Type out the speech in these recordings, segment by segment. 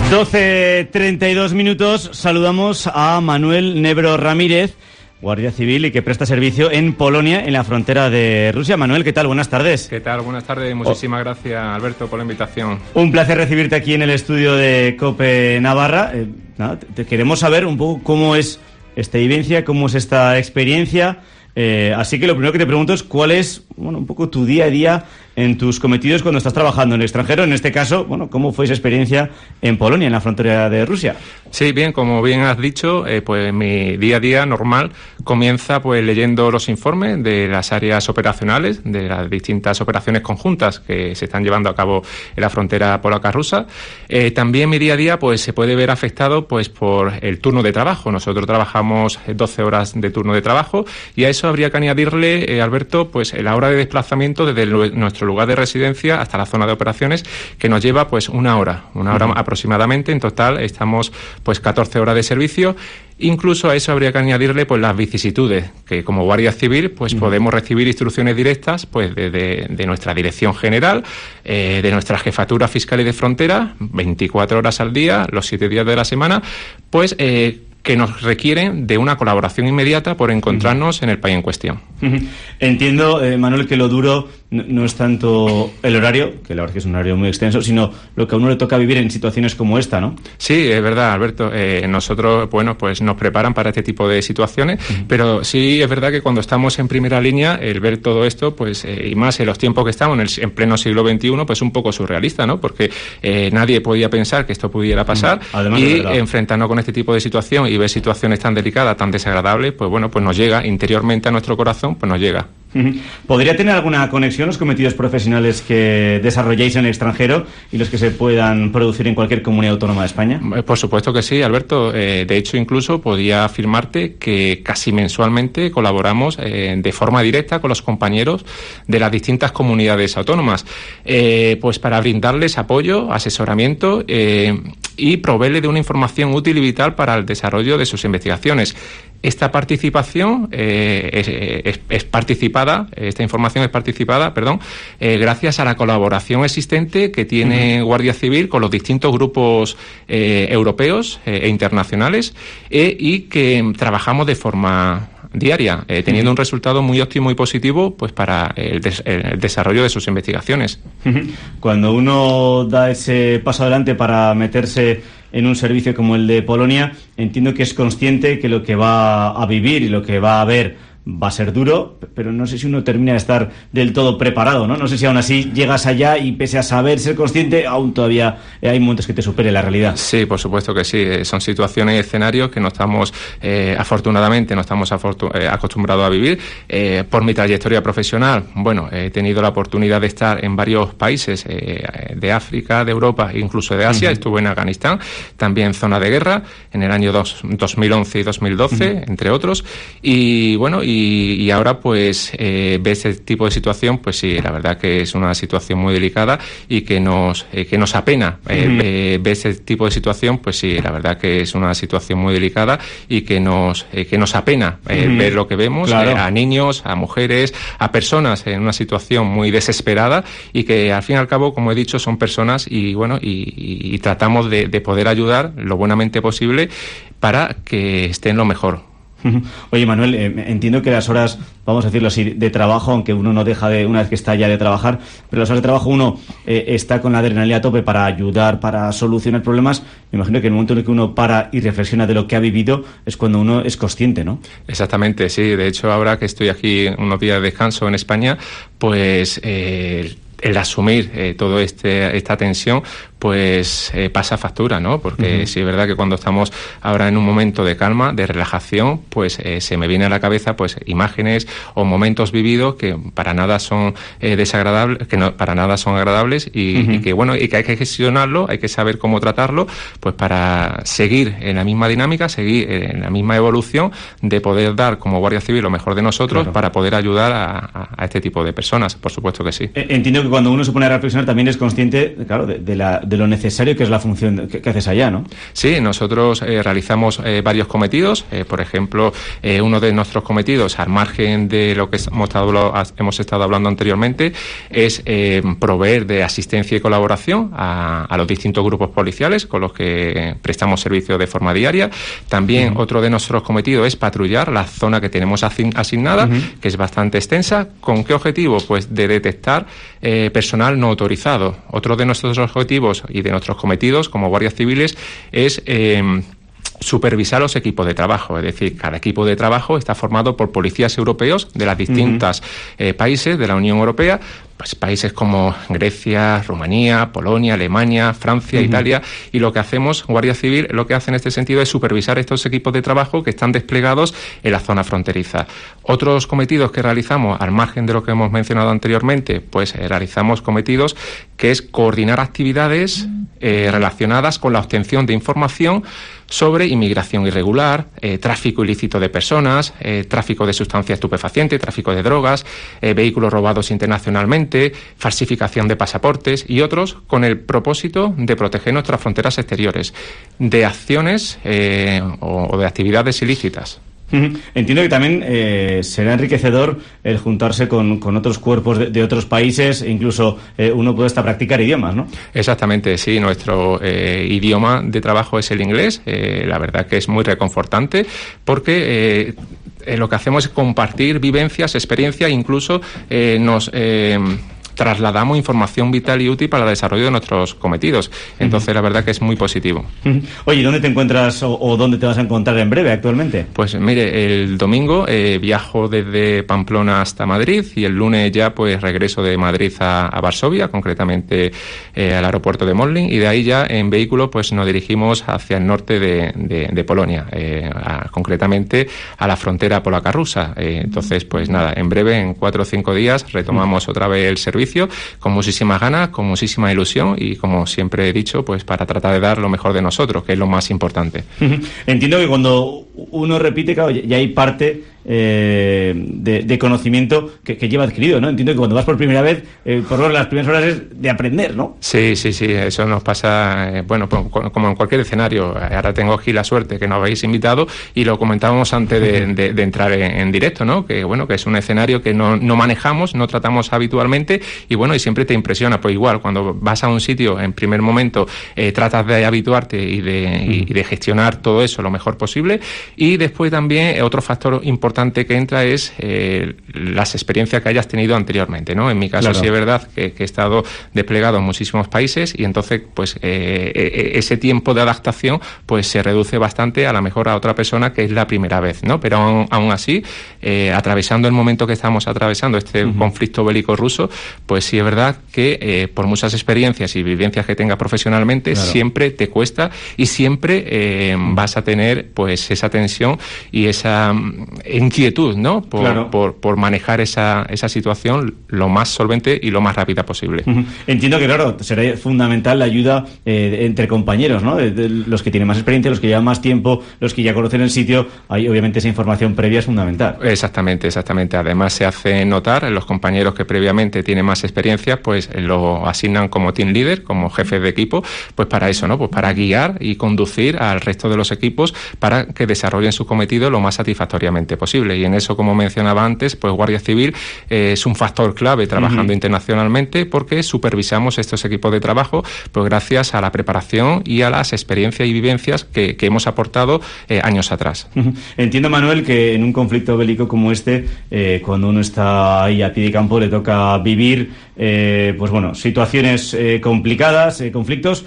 12:32 minutos. Saludamos a Manuel Nebro Ramírez, guardia civil y que presta servicio en Polonia, en la frontera de Rusia. Manuel, ¿qué tal? Buenas tardes. ¿Qué tal? Buenas tardes. Muchísimas gracias, Alberto, por la invitación. Un placer recibirte aquí en el estudio de COPE Navarra. Te queremos saber un poco cómo es esta vivencia, cómo es esta experiencia. Así que lo primero que te pregunto es cuál es, un poco tu día a día en tus cometidos cuando estás trabajando en el extranjero. En este caso, ¿cómo fue esa experiencia en Polonia, en la frontera de Rusia? Sí, bien, como bien has dicho, pues mi día a día normal comienza pues leyendo los informes de las áreas operacionales, de las distintas operaciones conjuntas que se están llevando a cabo en la frontera polaca-rusa. También mi día a día pues se puede ver afectado pues por el turno de trabajo. Nosotros trabajamos 12 horas de turno de trabajo y a eso habría que añadirle, Alberto, pues la hora de desplazamiento desde nuestro lugar de residencia hasta la zona de operaciones, que nos lleva pues una hora aproximadamente. En total estamos pues 14 horas de servicio. Incluso a eso habría que añadirle pues las vicisitudes, que como Guardia Civil pues podemos recibir instrucciones directas pues de nuestra Dirección General, de nuestra Jefatura Fiscal y de Frontera, 24 horas al día, los 7 días de la semana, pues que nos requieren de una colaboración inmediata por encontrarnos en el país en cuestión. Entiendo, Manuel, que lo duro no es tanto el horario, que la verdad es que es un horario muy extenso, sino lo que a uno le toca vivir en situaciones como esta, ¿no? Sí, es verdad, Alberto. Nosotros, pues nos preparan para este tipo de situaciones, pero sí es verdad que cuando estamos en primera línea, el ver todo esto, pues y más en los tiempos que estamos, en pleno siglo XXI, pues un poco surrealista, ¿no? Porque nadie podía pensar que esto pudiera pasar. Además, y enfrentarnos con este tipo de situación y ver situaciones tan delicadas, tan desagradables, pues pues nos llega interiormente a nuestro corazón, pues nos llega. ¿Podría tener alguna conexión los cometidos profesionales que desarrolléis en el extranjero y los que se puedan producir en cualquier comunidad autónoma de España? Por supuesto que sí, Alberto. De hecho, incluso podría afirmarte que casi mensualmente colaboramos de forma directa con los compañeros de las distintas comunidades autónomas, pues para brindarles apoyo, asesoramiento y proveerles de una información útil y vital para el desarrollo de sus investigaciones. Esta participación es participada, esta información es participada, gracias a la colaboración existente que tiene Guardia Civil con los distintos grupos europeos e internacionales y que trabajamos de forma diaria, teniendo un resultado muy óptimo y positivo pues para el desarrollo de sus investigaciones. Cuando uno da ese paso adelante para meterse en un servicio como el de Polonia, entiendo que es consciente que lo que va a vivir y lo que va a ver va a ser duro, pero no sé si uno termina de estar del todo preparado, ¿no? No sé si aún así llegas allá y pese a saber, ser consciente, aún todavía hay momentos que te supere la realidad. Sí, por supuesto que sí. Son situaciones y escenarios que no estamos, afortunadamente, no estamos acostumbrados a vivir. Por mi trayectoria profesional, he tenido la oportunidad de estar en varios países de África, de Europa e incluso de Asia. Estuve en Afganistán, también zona de guerra, en el año 2011 y 2012, entre otros. Y ahora pues ver este tipo de situación, pues sí, la verdad que es una situación muy delicada y que nos apena. Ver este tipo de situación, pues sí, la verdad que es una situación muy delicada y que nos apena ver lo que vemos, claro. A niños, a mujeres, a personas en una situación muy desesperada y que al fin y al cabo, como he dicho, son personas y tratamos de poder ayudar lo buenamente posible para que estén lo mejor. Oye, Manuel, entiendo que las horas, vamos a decirlo así, de trabajo, aunque uno no deja de, una vez que está ya de trabajar, pero las horas de trabajo uno está con la adrenalina a tope para ayudar, para solucionar problemas. Me imagino que en el momento en el que uno para y reflexiona de lo que ha vivido es cuando uno es consciente, ¿no? Exactamente, sí. De hecho, ahora que estoy aquí unos días de descanso en España, pues el asumir toda esta tensión pues pasa factura, ¿no? Porque sí es verdad que cuando estamos ahora en un momento de calma, de relajación, pues se me viene a la cabeza pues imágenes o momentos vividos que para nada son desagradables, que no para nada son agradables y que y que hay que gestionarlo, hay que saber cómo tratarlo, pues para seguir en la misma dinámica, seguir en la misma evolución de poder dar como Guardia Civil lo mejor de nosotros, claro, para poder ayudar a este tipo de personas, por supuesto que sí. Entiendo que cuando uno se pone a reflexionar también es consciente, claro, de lo necesario que es la función que haces allá, ¿no? Sí, nosotros realizamos varios cometidos. Por ejemplo, uno de nuestros cometidos, al margen de lo que hemos estado hablando anteriormente, es proveer de asistencia y colaboración a los distintos grupos policiales con los que prestamos servicio de forma diaria. También otro de nuestros cometidos es patrullar la zona que tenemos asignada, que es bastante extensa. ¿Con qué objetivo? Pues de detectar personal no autorizado. Otro de nuestros objetivos y de nuestros cometidos como guardias civiles es supervisar los equipos de trabajo, es decir, cada equipo de trabajo está formado por policías europeos de las distintas países de la Unión Europea, pues países como Grecia, Rumanía, Polonia, Alemania, Francia, Italia, y lo que hacemos, Guardia Civil, lo que hace en este sentido es supervisar estos equipos de trabajo que están desplegados en la zona fronteriza. Otros cometidos que realizamos, al margen de lo que hemos mencionado anteriormente, pues realizamos cometidos que es coordinar actividades relacionadas con la obtención de información sobre inmigración irregular, tráfico ilícito de personas, tráfico de sustancias estupefacientes, tráfico de drogas, vehículos robados internacionalmente, falsificación de pasaportes y otros con el propósito de proteger nuestras fronteras exteriores de acciones o de actividades ilícitas. Entiendo que también será enriquecedor el juntarse con otros cuerpos de otros países e incluso uno puede hasta practicar idiomas, ¿no? Exactamente, sí. Nuestro idioma de trabajo es el inglés. La verdad que es muy reconfortante porque lo que hacemos es compartir vivencias, experiencias, incluso nos trasladamos información vital y útil para el desarrollo de nuestros cometidos. Entonces, la verdad que es muy positivo. Oye, ¿dónde te encuentras o dónde te vas a encontrar en breve actualmente? Pues mire, el domingo viajo desde Pamplona hasta Madrid y el lunes ya pues regreso de Madrid a Varsovia, concretamente al aeropuerto de Modlin, y de ahí ya en vehículo pues nos dirigimos hacia el norte de Polonia, concretamente a la frontera polaca-rusa. Entonces, pues nada, en breve, en 4 o 5 días, retomamos otra vez el servicio con muchísimas ganas, con muchísima ilusión y, como siempre he dicho, pues para tratar de dar lo mejor de nosotros, que es lo más importante. Entiendo que cuando uno repite, claro, ya hay parte de conocimiento que lleva adquirido, ¿no? Entiendo que cuando vas por primera vez, por lo menos las primeras horas es de aprender, ¿no? Sí, eso nos pasa, como en cualquier escenario. Ahora tengo aquí la suerte que nos habéis invitado y lo comentábamos antes de entrar en directo, ¿no? Que bueno, que es un escenario que no manejamos, no tratamos habitualmente y bueno, y siempre te impresiona. Pues igual, cuando vas a un sitio, en primer momento tratas de habituarte y de gestionar todo eso lo mejor posible, y después también otro factor importante que entra es las experiencias que hayas tenido anteriormente, ¿no? En mi caso, claro, sí es verdad que he estado desplegado en muchísimos países y entonces pues ese tiempo de adaptación pues se reduce bastante a la mejor a otra persona que es la primera vez, ¿no? Pero aún así, atravesando el momento que estamos atravesando, este conflicto bélico ruso, pues sí es verdad que por muchas experiencias y vivencias que tengas profesionalmente, claro, siempre te cuesta y siempre vas a tener pues esa tensión y esa inquietud, ¿no? Por manejar esa situación lo más solvente y lo más rápida posible. Entiendo que, claro, será fundamental la ayuda entre compañeros, ¿no? De los que tienen más experiencia, los que llevan más tiempo, los que ya conocen el sitio. Ahí, obviamente, esa información previa es fundamental. Exactamente. Además, se hace notar, los compañeros que previamente tienen más experiencia, pues lo asignan como team leader, como jefes de equipo, pues para eso, ¿no? Pues para guiar y conducir al resto de los equipos para que desarrollen su cometido lo más satisfactoriamente posible. Y en eso, como mencionaba antes, pues Guardia Civil es un factor clave trabajando internacionalmente porque supervisamos estos equipos de trabajo pues gracias a la preparación y a las experiencias y vivencias que hemos aportado años atrás. Entiendo, Manuel, que en un conflicto bélico como este, cuando uno está ahí a pie de campo, le toca vivir pues bueno, situaciones complicadas, conflictos,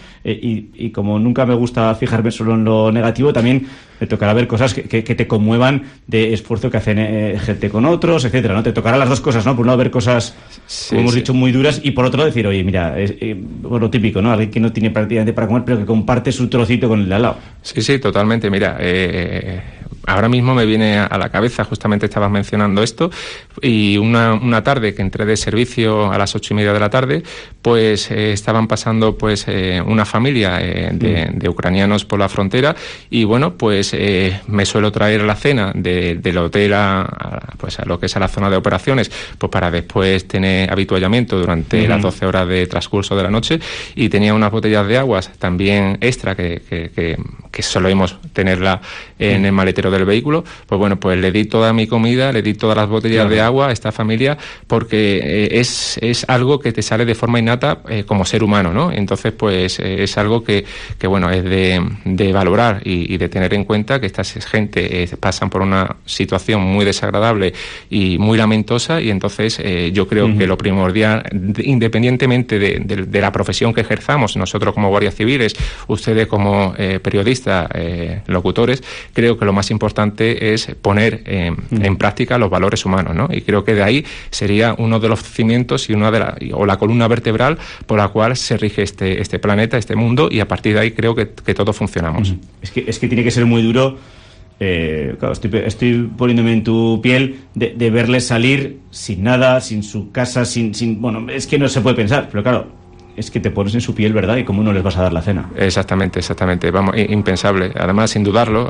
y como nunca me gusta fijarme solo en lo negativo, también me tocará ver cosas que te conmuevan de esfuerzo que hacen gente con otros, etcétera, ¿no? Te tocará las dos cosas, ¿no? Por un lado ver cosas, como hemos dicho, muy duras, y por otro decir, oye, mira, lo típico, ¿no? Alguien que no tiene prácticamente para comer, pero que comparte su trocito con el de al lado. Sí, totalmente. Mira, ahora mismo me viene a la cabeza, justamente estabas mencionando esto, y una tarde que entré de servicio a las 8:30 de la tarde, pues estaban pasando pues una familia de ucranianos por la frontera, y bueno, pues me suelo traer la cena del hotel pues a lo que es a la zona de operaciones, pues para después tener habituallamiento durante las 12 horas de transcurso de la noche, y tenía unas botellas de aguas también extra que solemos tenerla en el maletero del vehículo. Pues bueno, pues le di toda mi comida, le di todas las botellas de agua a esta familia, porque es algo que te sale de forma innata como ser humano, ¿no? Entonces, pues es algo que bueno, es de valorar y de tener en cuenta que esta gente pasan por una situación muy desagradable y muy lamentosa, y entonces yo creo que lo primordial, independientemente de la profesión que ejerzamos, nosotros como guardias civiles, ustedes como periodistas, locutores, creo que lo más importante es poner en práctica los valores humanos, ¿no? Y creo que de ahí sería uno de los cimientos y la columna vertebral por la cual se rige este planeta, este mundo, y a partir de ahí creo que todos funcionamos. Es que tiene que ser muy duro. Claro, estoy poniéndome en tu piel de verles salir sin nada, sin su casa, sin bueno, es que no se puede pensar, pero claro, es que te pones en su piel, ¿verdad? ¿Y cómo no les vas a dar la cena? Exactamente. Vamos, impensable. Además, sin dudarlo,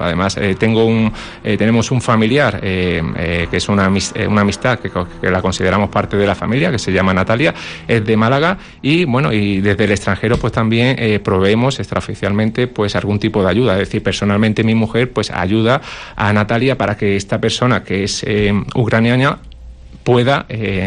tenemos un familiar que es una amistad que la consideramos parte de la familia, que se llama Natalia, es de Málaga, y bueno, y desde el extranjero pues también proveemos extraoficialmente pues algún tipo de ayuda. Es decir, personalmente mi mujer pues ayuda a Natalia para que esta persona que es ucraniana pueda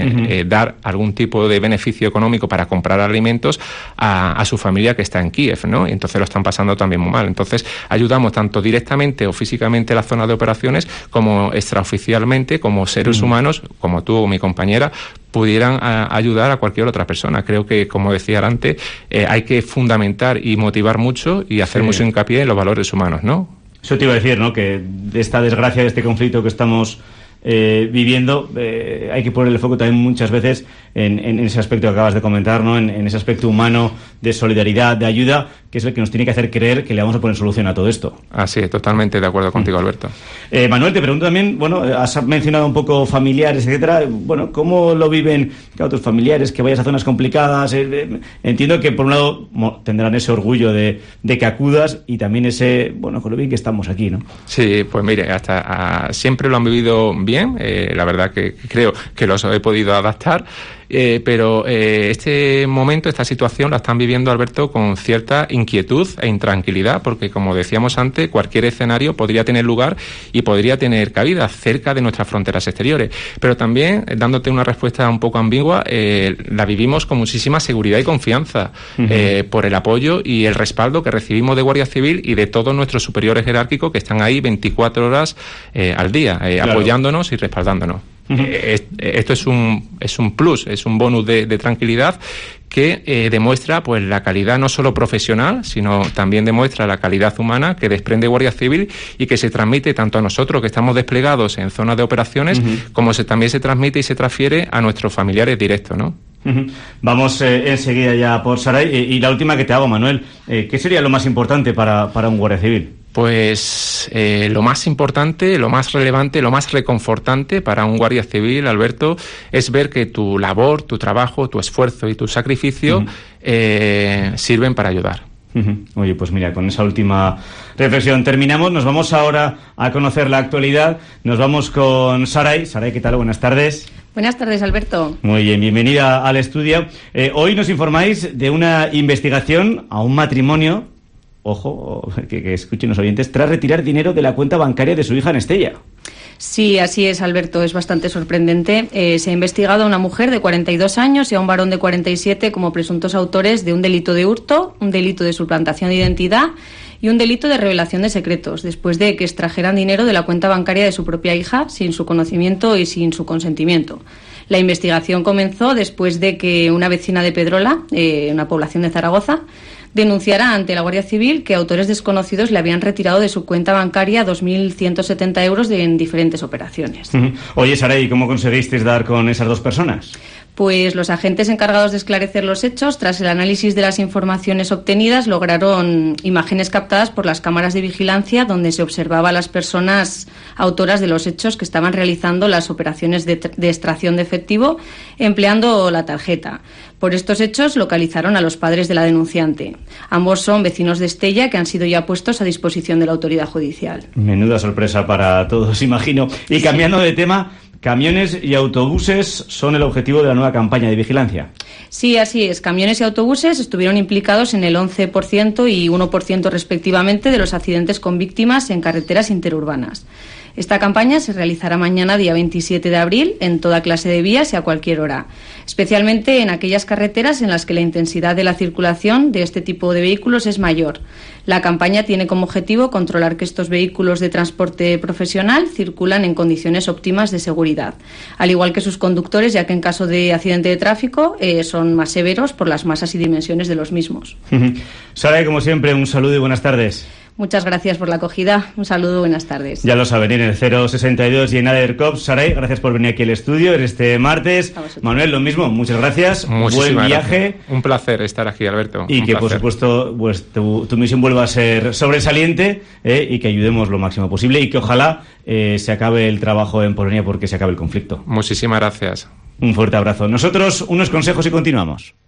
dar algún tipo de beneficio económico para comprar alimentos a su familia que está en Kiev, ¿no? Y entonces lo están pasando también muy mal. Entonces ayudamos tanto directamente o físicamente a la zona de operaciones, como extraoficialmente, como seres humanos, como tú o mi compañera, pudieran ayudar a cualquier otra persona. Creo que, como decía antes, hay que fundamentar y motivar mucho y hacer mucho hincapié en los valores humanos, ¿no? Eso te iba a decir, ¿no? Que de esta desgracia, de este conflicto que estamos viviendo, hay que poner el foco también muchas veces en ese aspecto que acabas de comentar, ¿no? En ese aspecto humano de solidaridad, de ayuda, que es el que nos tiene que hacer creer que le vamos a poner solución a todo esto. Así es, totalmente de acuerdo contigo, Alberto. Manuel, te pregunto también, bueno, has mencionado un poco familiares, etcétera. Bueno, ¿cómo lo viven tus familiares que vayas a zonas complicadas? Entiendo que por un lado tendrán ese orgullo de que acudas, y también ese, bueno, con lo bien que estamos aquí, ¿no? Sí, pues mire, siempre lo han vivido bien. La verdad que creo que los he podido adaptar, pero este momento, esta situación la están viviendo, Alberto, con cierta inquietud e intranquilidad, porque como decíamos antes, cualquier escenario podría tener lugar y podría tener cabida cerca de nuestras fronteras exteriores, pero también, dándote una respuesta un poco ambigua, la vivimos con muchísima seguridad y confianza, por el apoyo y el respaldo que recibimos de Guardia Civil y de todos nuestros superiores jerárquicos que están ahí 24 horas al día, claro, apoyándonos y respaldándonos. Esto es un plus, es un bonus de tranquilidad que demuestra pues la calidad no solo profesional, sino también demuestra la calidad humana que desprende Guardia Civil y que se transmite tanto a nosotros que estamos desplegados en zonas de operaciones, como también se transmite y se transfiere a nuestros familiares directos, ¿no? Vamos enseguida ya por Saray, y la última que te hago, Manuel, ¿qué sería lo más importante para un Guardia Civil? Pues lo más importante, lo más relevante, lo más reconfortante para un guardia civil, Alberto, es ver que tu labor, tu trabajo, tu esfuerzo y tu sacrificio sirven para ayudar. Oye, pues mira, con esa última reflexión terminamos. Nos vamos ahora a conocer la actualidad. Nos vamos con Saray. Saray, ¿qué tal? Buenas tardes. Buenas tardes, Alberto. Muy bien, bienvenida al estudio. Hoy nos informáis de una investigación a un matrimonio, ojo, que escuchen los oyentes, tras retirar dinero de la cuenta bancaria de su hija en Estella. Sí, así es, Alberto, es bastante sorprendente. Se ha investigado a una mujer de 42 años y a un varón de 47 como presuntos autores de un delito de hurto, un delito de suplantación de identidad y un delito de revelación de secretos, después de que extrajeran dinero de la cuenta bancaria de su propia hija sin su conocimiento y sin su consentimiento. La investigación comenzó después de que una vecina de Pedrola, una población de Zaragoza, denunciará ante la Guardia Civil que autores desconocidos le habían retirado de su cuenta bancaria 2.170 euros en diferentes operaciones. Oye, Saray, ¿cómo conseguisteis dar con esas dos personas? Pues los agentes encargados de esclarecer los hechos, tras el análisis de las informaciones obtenidas, lograron imágenes captadas por las cámaras de vigilancia donde se observaba a las personas autoras de los hechos que estaban realizando las operaciones de extracción de efectivo empleando la tarjeta. Por estos hechos localizaron a los padres de la denunciante. Ambos son vecinos de Estella que han sido ya puestos a disposición de la autoridad judicial. Menuda sorpresa para todos, imagino. Y cambiando de tema, camiones y autobuses son el objetivo de la nueva campaña de vigilancia. Sí, así es. Camiones y autobuses estuvieron implicados en el 11% y 1% respectivamente de los accidentes con víctimas en carreteras interurbanas. Esta campaña se realizará mañana, día 27 de abril, en toda clase de vías y a cualquier hora, especialmente en aquellas carreteras en las que la intensidad de la circulación de este tipo de vehículos es mayor. La campaña tiene como objetivo controlar que estos vehículos de transporte profesional circulan en condiciones óptimas de seguridad, al igual que sus conductores, ya que en caso de accidente de tráfico son más severos por las masas y dimensiones de los mismos. Saray, como siempre, un saludo y buenas tardes. Muchas gracias por la acogida. Un saludo, buenas tardes. Ya lo saben, en el 062 y en ADERCOP. Saray, gracias por venir aquí al estudio en este martes. Manuel, lo mismo, muchas gracias. Muchísimas Buen viaje. Gracias. Un placer estar aquí, Alberto. Y un que, placer. por supuesto, pues, tu misión vuelva a ser sobresaliente y que ayudemos lo máximo posible y que ojalá se acabe el trabajo en Polonia porque se acabe el conflicto. Muchísimas gracias. Un fuerte abrazo. Nosotros, unos consejos y continuamos.